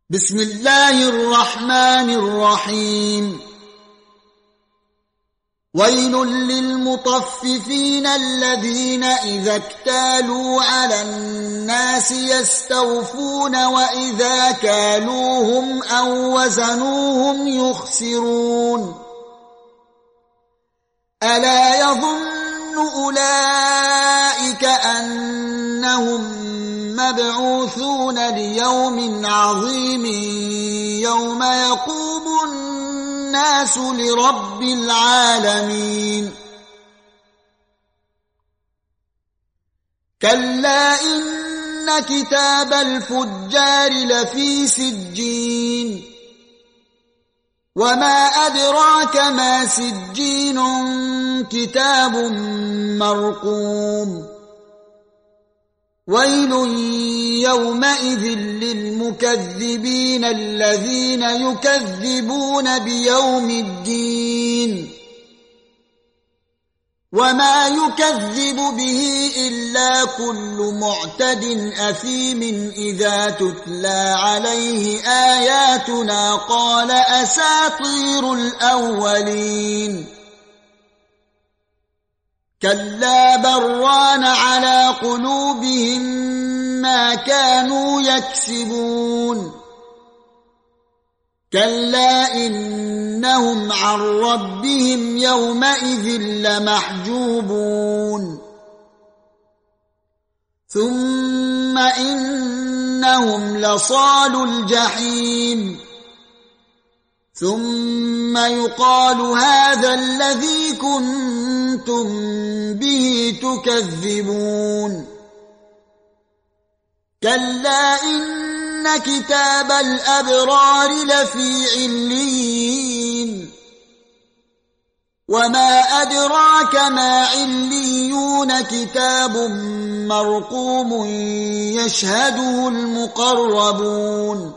بسم الله الرحمن الرحيم. ويل للمطففين الذين إذا اكتالوا على الناس يستوفون وإذا كالوهم أو وزنوهم يخسرون. ألا يظن أولئك أنهم مبعوثون ليوم عظيم يوم يقوم الناس لرب العالمين. كلا إن كتاب الفجار لفي سجين. وما أدراك ما سجين كتاب مرقوم. ويل يومئذ للمكذبين الذين يكذبون بيوم الدين. وما يكذب به إلا كل معتد أثيم إذا تتلى عليه آياتنا قال أساطير الأولين. كلا بران على قلوبهم ما كانوا يكسبون. كلا إنهم عن ربهم يومئذ لمحجوبون. ثم إنهم لصالوا الجحيم. ثم يقال هذا الذي كنتم به تكذبون. كلا إن كتاب الأبرار لفي عليين. وما أدراك ما عليون كتاب مرقوم يشهده المقربون.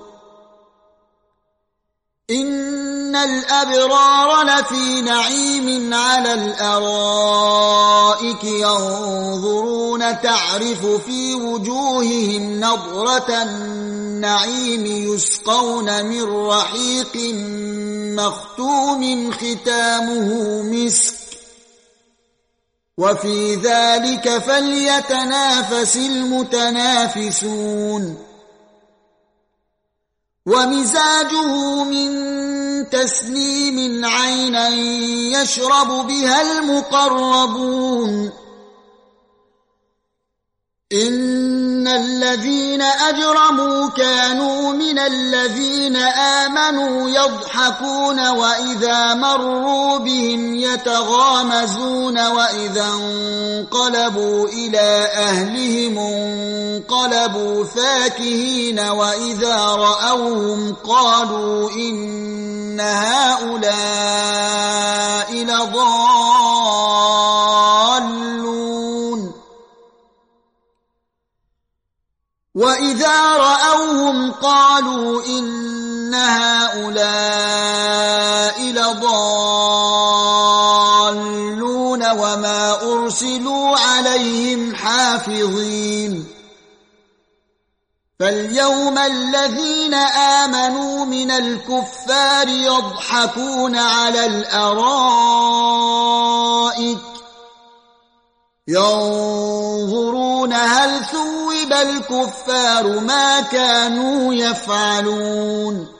إن الأبرار لفي نعيم على الأرائك ينظرون تعرف في وجوههم نضرة النعيم يسقون من رحيق مختوم ختامه مسك وفي ذلك فليتنافس المتنافسون. ومزاجه من تسنيم عينا يشرب بها المقربون. إن الذين أجرموا كانوا من الذين آمنوا يضحكون وإذا مروا بهم يتغامزون وإذا انقلبوا إلى أهلهم انقلبوا فاكهين وإذا رأوهم قالوا إن هؤلاء لضالون. وإذا رأوهم قالوا إن هؤلاء لضالون وما أرسلوا عليهم حافظين. فاليوم الذين آمنوا من الكفار يضحكون على الأرائك ينظرون هل ثوب الكفار ما كانوا يفعلون.